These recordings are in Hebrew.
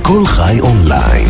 כל חי אונליין,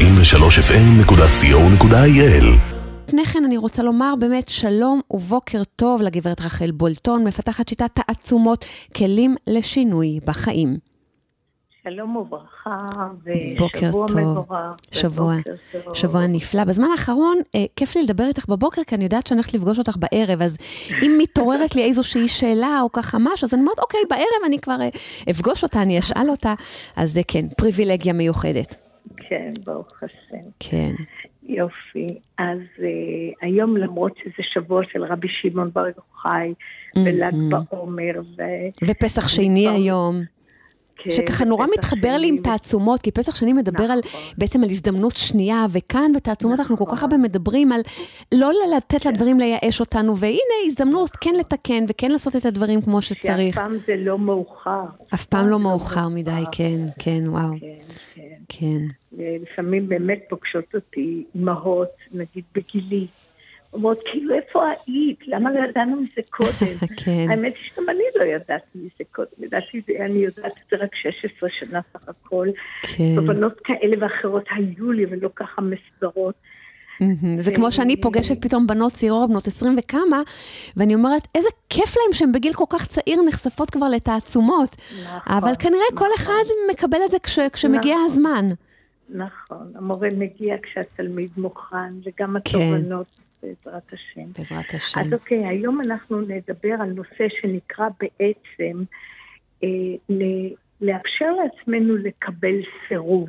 93fm.co.il. לפני כן אני רוצה לומר באמת שלום ובוקר טוב לגברת רחל בולטון, מפתחת שיטת תעצומות, כלים לשינוי בחיים. שלום וברכה, בוקר ושבוע טוב. מבורך. שבוע נפלא. בזמן האחרון, כיף לי לדבר איתך בבוקר, כי אני יודעת שאני הולכת לפגוש אותך בערב, אז אם מתעוררת לי איזושהי שאלה או ככה משהו, אז אני אומרת, אוקיי, בערב אני כבר אפגוש אותה, אני אשאל אותה, אז זה כן, פריבילגיה מיוחדת. כן, ברוך השם. כן. יופי. אז היום, למרות שזה שבוע של רבי שמעון בר יוחאי, ול"ג בעומר, ופסח שני היום. שככה נורא מתחבר לי עם תעצומות, כי פסח שני מדבר בעצם על הזדמנות שנייה, וכאן בתעצומות אנחנו כל כך הרבה מדברים על לא לתת לדברים לייאש אותנו, והנה הזדמנות כן לתקן, וכן לעשות את הדברים כמו שצריך. שאף פעם זה לא מאוחר. אף פעם לא מאוחר מדי, כן, וואו. כן. לפעמים באמת פוגשות אותי אמהות, נגיד בגילי, אומרות, כאילו, איפה היית? למה לא ידענו מזה קודם? האמת היא שגם אני לא ידעתי מזה קודם. אני יודעת את זה רק 16 שנה סך הכל. תובנות כאלה ואחרות היו לי, ולא ככה מסדרות. זה כמו שאני פוגשת פתאום בנות צעירות, בנות 20 וכמה, ואני אומרת, איזה כיף להם שהם בגיל כל כך צעיר נחשפות כבר לתעצומות. אבל כנראה כל אחד מקבל את זה כשמגיע הזמן. נכון, המורה מגיע כשהתלמיד מוכן, וגם התובנות. בעזרת השם. בעזרת השם. אז אוקיי, היום אנחנו נדבר על נושא שנקרא בעצם לאפשר לעצמנו לקבל סירוב.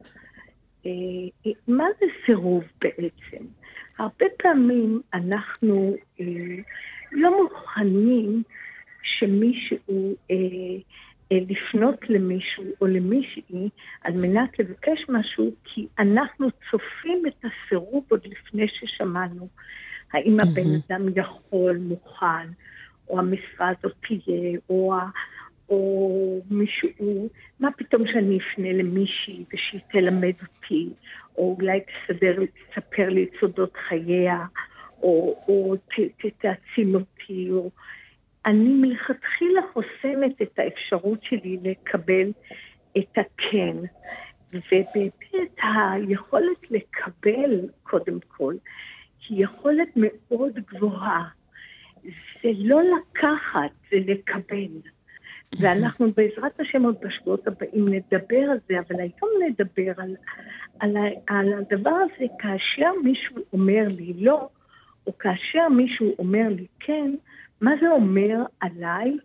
מה זה סירוב בעצם? הרבה פעמים אנחנו לא מוכנים שמישהו לפנות למישהו או למישהי על מנת לבקש משהו, כי אנחנו צופים את הסירוב עוד לפני ששמענו. האם הבן אדם יכול, מוכן, או המשרה הזאת תהיה, או מישהו, מה פתאום שאני אפנה למישהי ושהיא תלמד אותי, או אולי תספר לי את סודות חייה, או תעצים אותי, או אני מלכתחילה חוסמת את האפשרות שלי לקבל את הכן, ובאמת היכולת לקבל קודם כל, היא יכולת מאוד גבוהה. זה לא לקחת, זה לקבל. ואנחנו בעזרת השם עוד בשבועות הבאים נדבר על זה, אבל היום נדבר על הדבר הזה, כאשר מישהו אומר לי לא, או כאשר מישהו אומר לי כן, מה זה אומר עליי,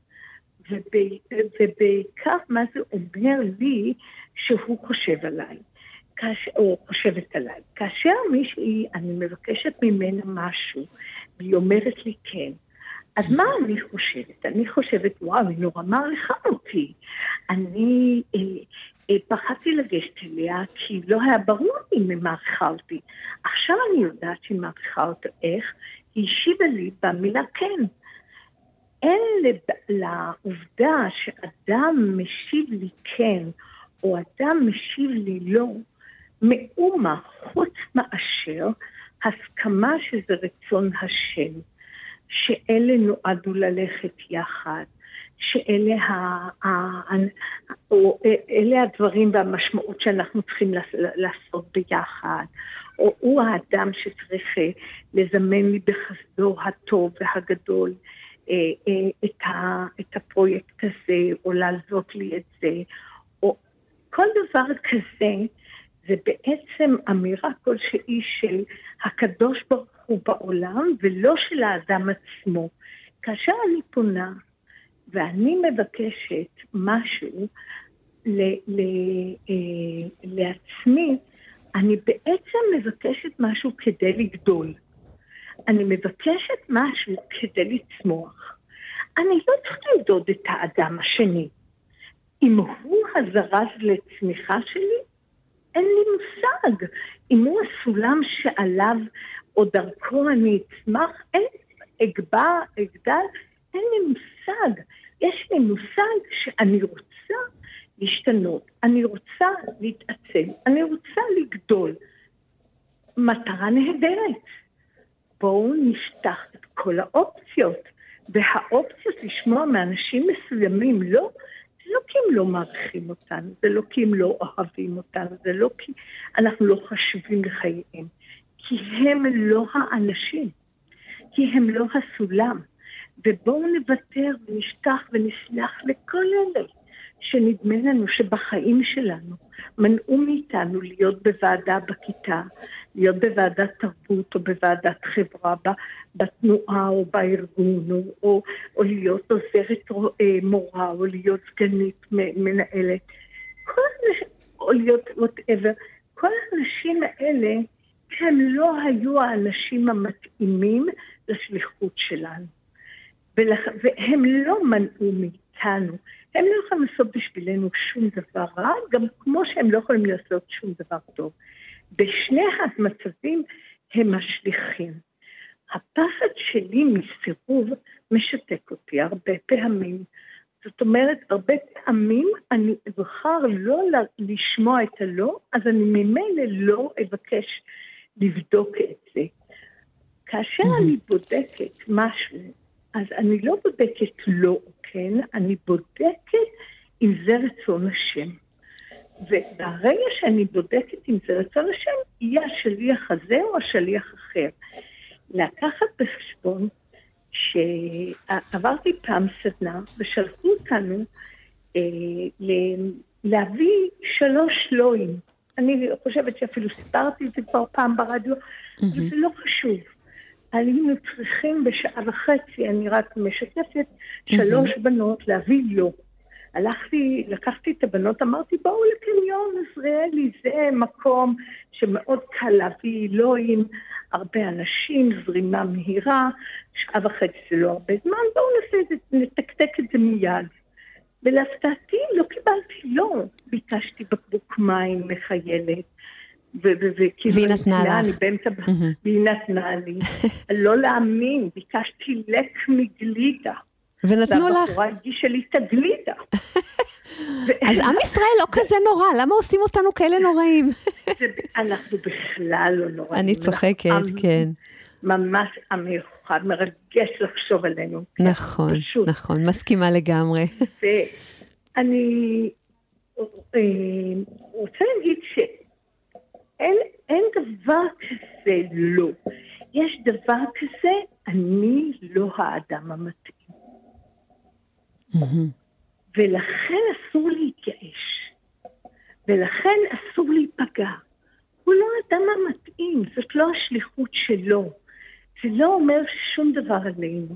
ובעיקר מה זה אומר לי שהוא חושב עליי, או חושבת עליי. כאשר מישהי, אני מבקשת ממנה משהו, והיא אומרת לי כן, אז מה אני חושבת? אני חושבת, וואו, היא נורא מעריכה אותי. אני פחדתי לגשת אליה, כי לא היה ברור אם היא מעריכה אותי. עכשיו אני יודעת שהיא מעריכה אותה. איך? היא השיבה לי במילה כן. אין לעובדה שאדם משיב לי כן, או אדם משיב לי לא, מאומה חוץ מאשר הסכמה שזה רצון השם, שאלה נועדו ללכת יחד, שאלה אלה הדברים והמשמעות שאנחנו צריכים לעשות ביחד, או הוא האדם שצריך לזמן לי בחסדו הטוב והגדול, את הפרויקט הזה, או לעזות לי את זה, או כל דבר כזה, זה בעצם אמירה כלשהי של הקדוש ברוך הוא בעולם, ולא של האדם עצמו. כאשר אני פונה, ואני מבקשת משהו לעצמי, אני בעצם מבקשת משהו כדי לגדול. אני מבקשת משהו כדי לצמוח. אני לא צריך למדוד את האדם השני. אם הוא הזרז לצמיחה שלי, אין לי מושג. אם הוא הסולם שעליו או דרכו אני אצמח, אגדל, אין לי מושג. יש לי מושג שאני רוצה להשתנות, אני רוצה להתעצם, אני רוצה לגדול. מטרה נהדרת. בואו נפתח את כל האופציות, והאופציות לשמוע מאנשים מסוימים לא, זה לא כי הם לא מעריכים אותנו, זה לא כי הם לא אוהבים אותנו, זה לא כי אנחנו לא חשובים לחייהם, כי הם לא האנשים, כי הם לא הסולם. ובואו נוותר ונשכח ונסלח לכל אלה שנדמה לנו שבחיים שלנו מנעו מאיתנו להיות בוועדה בכיתה, להיות בוועדת תרבות או בוועדת חברה, בתנועה או בארגון, או להיות עוזרת מורה, או להיות סגנית מנהלת, או להיות whatever. כל האנשים האלה הם לא היו האנשים המתאימים לשליחות שלנו. והם לא מנעו מאיתנו, הם לא יכולים לעשות בשבילנו שום דבר רע, גם כמו שהם לא יכולים לעשות שום דבר טוב. בשני המצבים הם משליחים. הפחד שלי מסירוב משתק אותי הרבה פעמים. זאת אומרת, הרבה פעמים אני אבחר לא לשמוע את הלא, אז אני ממילא לא אבקש לבדוק את זה. כאשר אני בודקת משהו, אז אני לא בודקת לא, כן? אני בודקת אם זה רצון השם. וברגע שאני בודקת אם זה רצון השם, יהיה השליח הזה או השליח אחר. לקחת בחשבון שעברתי פעם סדנה, ושלחו אותנו להביא 3 לואים. אני חושבת שאפילו סיפרתי את זה כבר פעם ברדיו, וזה לא חשוב. היינו צריכים בשעה וחצי, אני רק משתפת, 3 בנות להביא לא. לקחתי את הבנות, אמרתי, בואו לקניון עזריאלי, זה מקום שמאוד קל להביא לא עם הרבה אנשים, זרימה מהירה, שעה וחצי זה לא הרבה זמן, בואו נתקתק את זה מיד. ולהפתעתי לא קיבלתי לא, ביקשתי בקבוק מים מחיילת, והיא נתנה לך. והיא נתנה לי. לא להאמין, ביקשתי לק מגלידה. ונתנו לך. והבחורה הגישה לי את הגלידה. אז עם ישראל לא כזה נורא, למה עושים אותנו כאלה נוראים? אנחנו בכלל לא נוראים. אני צוחקת, כן. ממש המיוחד, מרגש לחשוב עלינו. נכון, נכון, מסכימה לגמרי. ואני רוצה להגיד אין דבר כזה לא. יש דבר כזה, אני לא האדם המתאים. ולכן אסור להתייאש. ולכן אסור להיפגע. הוא לא האדם המתאים, זאת לא השליחות שלו. זה לא אומר שום דבר עלינו.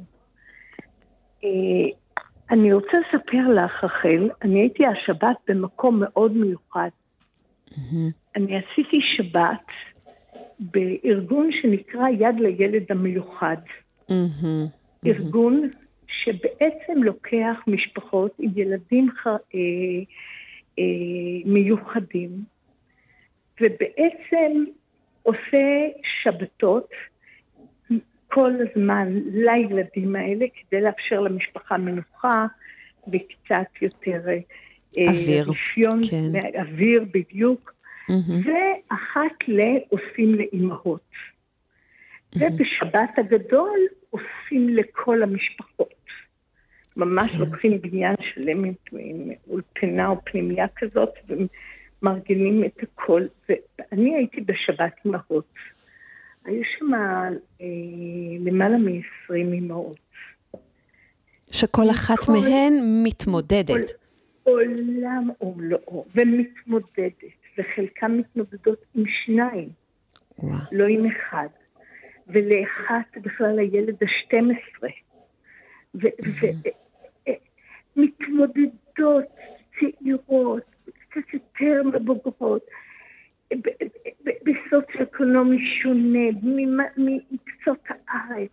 אני רוצה לספר לך, רחל, אני הייתי השבת במקום מאוד מיוחד. אני עשיתי שבת בארגון שנקרא יד לילד המיוחד. ארגון שבעצם לוקח משפחות עם ילדים מיוחדים, ובעצם עושה שבתות כל הזמן לילדים האלה, כדי לאפשר למשפחה מנוחה, וקצת יותר אוויר, כן. אוויר בדיוק, ואחת עושים לאימהות. ובשבת הגדול עושים לכל המשפחות. ממש לוקחים בניין שלם עם אולפנה או פנימיה כזאת, ומארגנים את הכל. ואני הייתי בשבת אימהות. היו שם למעלה מ-20 אימהות. שכל אחת מהן מתמודדת. עולם ומלואו, ומתמודדת. וחלקם מתמודדות עם 2, לא עם 1. ולאחת בכלל הילד ה-12. מתמודדות צעירות, קצת יותר מבוגרות, בסוציו-אקונומי שונה, מקצות הארץ.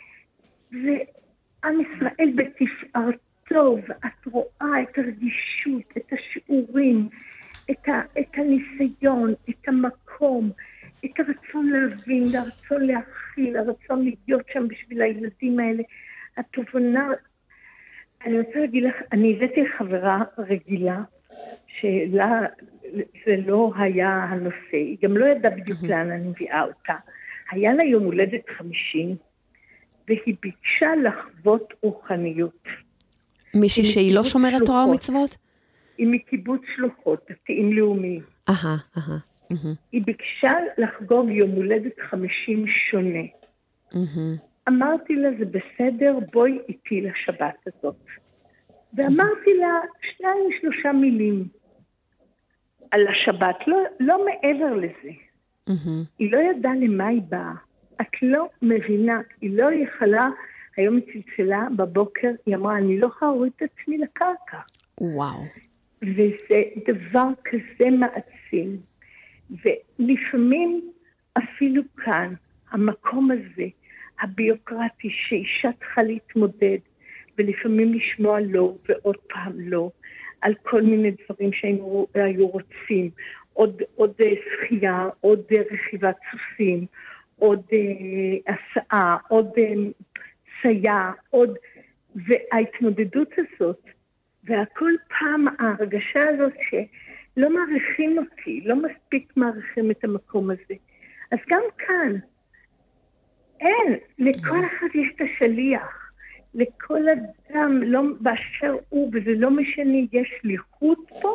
ועם ישראל בתפארתו, ואת רואה את הרגישות, את השיעורים, את הניסיון, את המקום, את הרצון להבין, הרצון להכיל, הרצון להיות שם בשביל הילדים האלה. התובנה, אני רוצה להגיד לך, אני הבאתי חברה רגילה, שלה זה לא היה הנושא, היא גם לא ידעה בדיוק לאן אני מביאה אותה. היה לה יום הולדת 50, והיא ביקשה לחוות רוחניות. מישהי שהיא לא שומרת תורה ומצוות? היא מקיבוץ שלוחות, דתיים לאומיים. היא ביקשה לחגוג יום הולדת 50 שונה. אמרתי לה, זה בסדר, בואי איתי לשבת הזאת. ואמרתי לה 2-3 מילים על השבת, לא מעבר לזה. היא לא ידעה למה היא באה. את לא מבינה, היא לא יכלה, היום היא צלצלה בבוקר, היא אמרה, אני לא יכולה להוריד את עצמי לקרקע. וואו. וזה דבר כזה מעצים. ולפעמים אפילו כאן, המקום הזה, הביוקרטי, שאישה צריכה להתמודד, ולפעמים לשמוע לא, ועוד פעם לא, על כל מיני דברים שהיו רוצים, עוד שחייה, עוד רכיבת סוסים, עוד הסעה, עוד סייע, וההתמודדות הזאת, והכל פעם ההרגשה הזאת שלא מעריכים אותי, לא מספיק מעריכים את המקום הזה. אז גם כאן, אין, לכל אחד יש את השליח, לכל אדם, לא באשר הוא, וזה לא משנה, יש שליחות פה,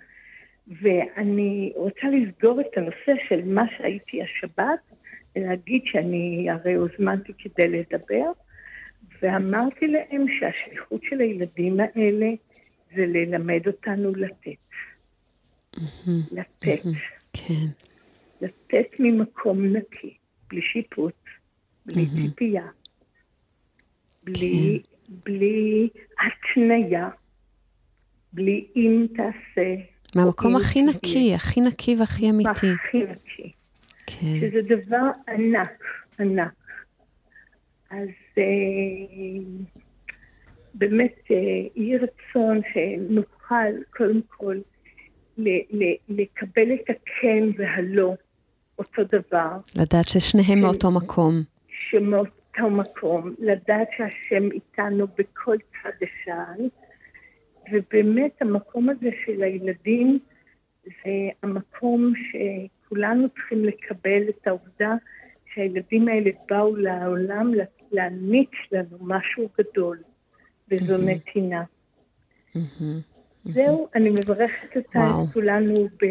ואני רוצה לסגור את הנושא של מה שהייתי השבת, ולהגיד שאני הרי הוזמנתי כדי לדבר, ואמרתי להם שהשליחות של הילדים האלה זה ללמד אותנו לתת. לתת. כן. לתת ממקום נקי, בלי שיפוט, בלי ציפייה, בלי התניה, בלי אם תעשה. מהמקום הכי נקי, הכי נקי והכי אמיתי. הכי נקי. כן. שזה דבר ענק, ענק. אז באמת יהיה רצון שנוכל קודם כל לקבל את הכן והלא אותו דבר. לדעת ששניהם מאותו מקום. שמאותו מקום, לדעת שהשם איתנו בכל צד אפשר, ובאמת המקום הזה של הילדים זה המקום שכולנו צריכים לקבל את העובדה שהילדים האלה באו לעולם להניץ לנו משהו גדול, וזו נתינה. זהו, אני מברכת אותה את כולנו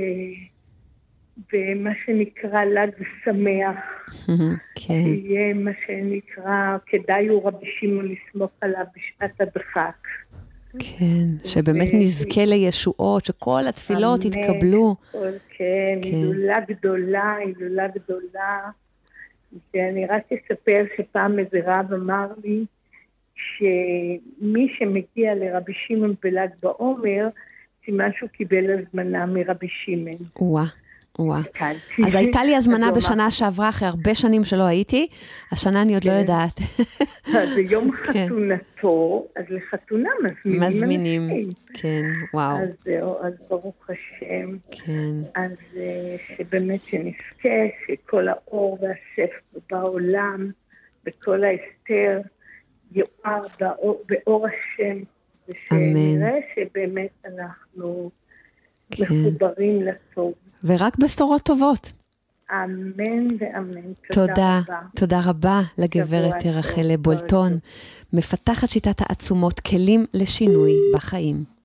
במה שנקרא ל"ג שמח. שיהיה מה שנקרא, כדאי הוא רבי שמעון לסמוך עליו בשעת הדחק. כן, שבאמת נזכה לישועות, שכל התפילות יתקבלו. כן, הילולה גדולה, הילולה גדולה. ואני רק אספר שפעם איזה רב אמר לי, שמי שמגיע לרבי שמעון בל"ג בעומר, סימן שהוא קיבל הזמנה מרבי שמעון. וואה. אז הייתה לי הזמנה בשנה שעברה, אחרי הרבה שנים שלא הייתי, השנה אני עוד לא יודעת. זה יום חתונתו, אז לחתונה מזמינים. כן, וואו. אז זהו, אז ברוך השם. כן. אז שבאמת שנזכה, שכל האור והשפע בעולם, וכל ההסתר, יואר באור השם, ושנראה שבאמת אנחנו מחוברים לטוב. ורק בשורות טובות. אמן ואמן. תודה רבה לגברת רחל בולטון, מפתחת שיטת העצומות, כלים לשינוי בחיים.